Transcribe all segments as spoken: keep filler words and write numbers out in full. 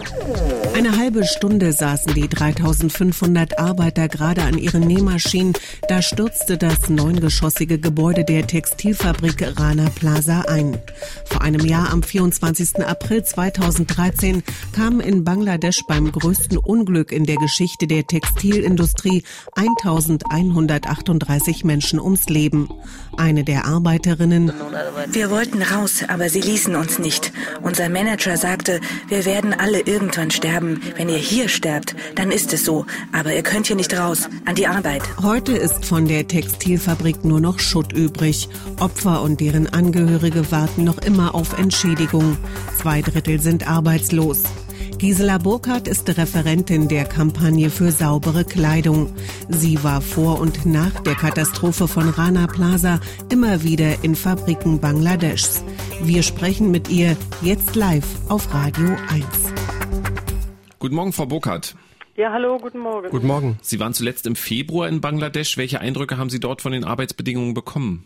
Eine halbe Stunde saßen die dreitausendfünfhundert Arbeiter gerade an ihren Nähmaschinen. Da stürzte das neungeschossige Gebäude der Textilfabrik Rana Plaza ein. Vor einem Jahr, am vierundzwanzigsten April zweitausenddreizehn, kamen in Bangladesch beim größten Unglück in der Geschichte der Textilindustrie eintausendeinhundertachtunddreißig Menschen ums Leben. Eine der Arbeiterinnen: Wir wollten raus, aber sie ließen uns nicht. Unser Manager sagte, wir werden alle irgendwann sterben. Wenn ihr hier sterbt, dann ist es so. Aber ihr könnt hier nicht raus, an die Arbeit. Heute ist von der Textilfabrik nur noch Schutt übrig. Opfer und deren Angehörige warten noch immer auf Entschädigung. Zwei Drittel sind arbeitslos. Gisela Burkhardt ist Referentin der Kampagne für saubere Kleidung. Sie war vor und nach der Katastrophe von Rana Plaza immer wieder in Fabriken Bangladeschs. Wir sprechen mit ihr jetzt live auf Radio eins. Guten Morgen, Frau Burkhardt. Ja, hallo, guten Morgen. Guten Morgen. Sie waren zuletzt im Februar in Bangladesch. Welche Eindrücke haben Sie dort von den Arbeitsbedingungen bekommen?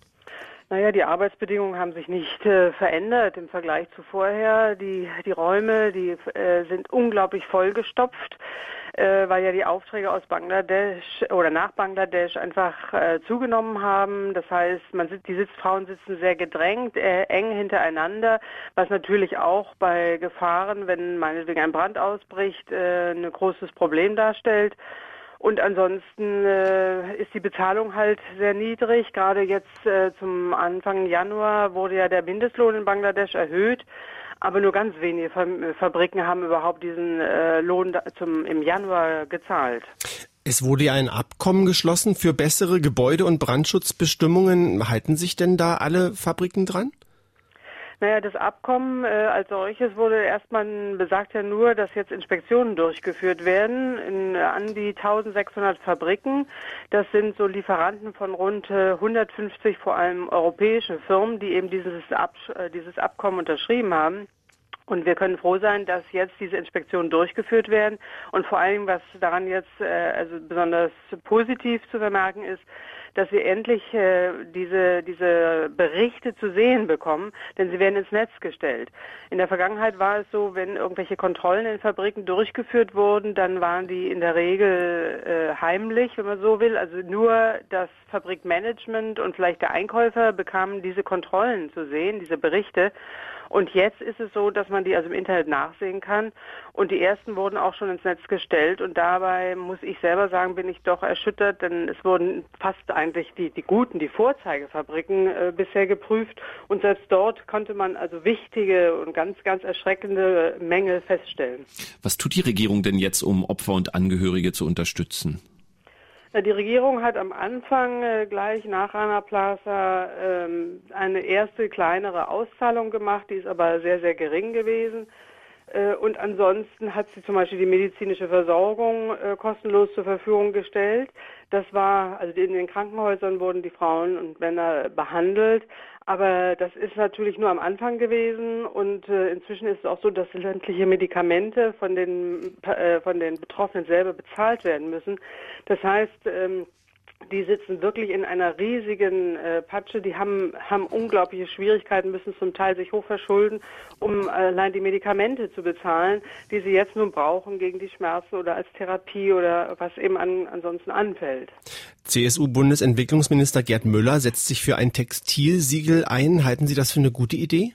Naja, die Arbeitsbedingungen haben sich nicht äh, verändert im Vergleich zu vorher. Die, die Räume, die äh, sind unglaublich vollgestopft, äh, weil ja die Aufträge aus Bangladesch oder nach Bangladesch einfach äh, zugenommen haben. Das heißt, man sitzt, die Sitzfrauen sitzen sehr gedrängt, äh, eng hintereinander, was natürlich auch bei Gefahren, wenn meinetwegen ein Brand ausbricht, äh, ein großes Problem darstellt. Und ansonsten äh, ist die Bezahlung halt sehr niedrig. Gerade jetzt äh, zum Anfang Januar wurde ja der Mindestlohn in Bangladesch erhöht. Aber nur ganz wenige Fabriken haben überhaupt diesen äh, Lohn zum, im Januar gezahlt. Es wurde ja ein Abkommen geschlossen für bessere Gebäude- und Brandschutzbestimmungen. Halten sich denn da alle Fabriken dran? Naja, das Abkommen äh, als solches wurde erstmal, besagt ja nur, dass jetzt Inspektionen durchgeführt werden in, an die eintausendsechshundert Fabriken. Das sind so Lieferanten von rund äh, hundertfünfzig vor allem europäische Firmen, die eben dieses, Ab, äh, dieses Abkommen unterschrieben haben. Und wir können froh sein, dass jetzt diese Inspektionen durchgeführt werden. Und vor allem, was daran jetzt äh, also besonders positiv zu vermerken ist, dass wir endlich äh, diese diese Berichte zu sehen bekommen, denn sie werden ins Netz gestellt. In der Vergangenheit war es so, wenn irgendwelche Kontrollen in Fabriken durchgeführt wurden, dann waren die in der Regel äh, heimlich, wenn man so will. Also nur das Fabrikmanagement und vielleicht der Einkäufer bekamen diese Kontrollen zu sehen, diese Berichte. Und jetzt ist es so, dass man die also im Internet nachsehen kann. Und die ersten wurden auch schon ins Netz gestellt. Und dabei muss ich selber sagen, bin ich doch erschüttert, denn es wurden fast eigentlich die, die guten, die Vorzeigefabriken äh, bisher geprüft. Und selbst dort konnte man also wichtige und ganz, ganz erschreckende Mängel feststellen. Was tut die Regierung denn jetzt, um Opfer und Angehörige zu unterstützen? Die Regierung hat am Anfang äh, gleich nach Rana Plaza ähm, eine erste kleinere Auszahlung gemacht, die ist aber sehr, sehr gering gewesen. Äh, und ansonsten hat sie zum Beispiel die medizinische Versorgung äh, kostenlos zur Verfügung gestellt. Das war, also in den Krankenhäusern wurden die Frauen und Männer behandelt. Aber das ist natürlich nur am Anfang gewesen und äh, inzwischen ist es auch so, dass sämtliche Medikamente von den äh, von den Betroffenen selber bezahlt werden müssen. Das heißt, ähm, die sitzen wirklich in einer riesigen äh, Patsche. Die haben haben unglaubliche Schwierigkeiten, müssen zum Teil sich hochverschulden, um allein die Medikamente zu bezahlen, die sie jetzt nun brauchen gegen die Schmerzen oder als Therapie oder was eben an, ansonsten anfällt. C S U-Bundesentwicklungsminister Gerd Müller setzt sich für ein Textilsiegel ein. Halten Sie das für eine gute Idee?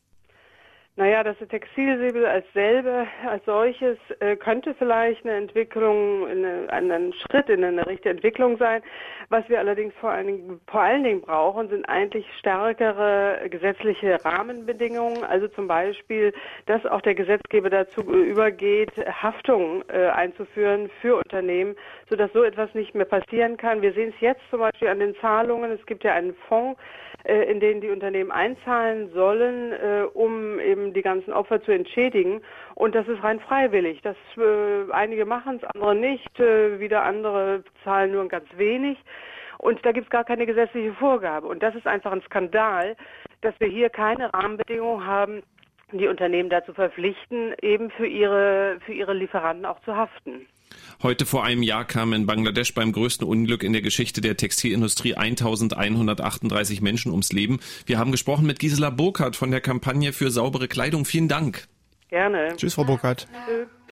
Naja, das Textilsiegel als selbe, als solches, äh, könnte vielleicht eine Entwicklung, eine, ein Schritt in eine richtige Entwicklung sein. Was wir allerdings vor allen Dingen, vor allen Dingen brauchen, sind eigentlich stärkere gesetzliche Rahmenbedingungen. Also zum Beispiel, dass auch der Gesetzgeber dazu übergeht, Haftung äh, einzuführen für Unternehmen, sodass so etwas nicht mehr passieren kann. Wir sehen es jetzt zum Beispiel an den Zahlungen. Es gibt ja einen Fonds, äh, in den die Unternehmen einzahlen sollen, äh, um eben die ganzen Opfer zu entschädigen. Und das ist rein freiwillig. Das, äh, einige machen es, andere nicht. Äh, wieder andere zahlen nur ganz wenig. Und da gibt es gar keine gesetzliche Vorgabe. Und das ist einfach ein Skandal, dass wir hier keine Rahmenbedingungen haben, die Unternehmen dazu verpflichten, eben für ihre, für ihre Lieferanten auch zu haften. Heute vor einem Jahr kamen in Bangladesch beim größten Unglück in der Geschichte der Textilindustrie eintausendeinhundertachtunddreißig Menschen ums Leben. Wir haben gesprochen mit Gisela Burkhardt von der Kampagne für saubere Kleidung. Vielen Dank. Gerne. Tschüss, Frau Burkhardt. Tschüss.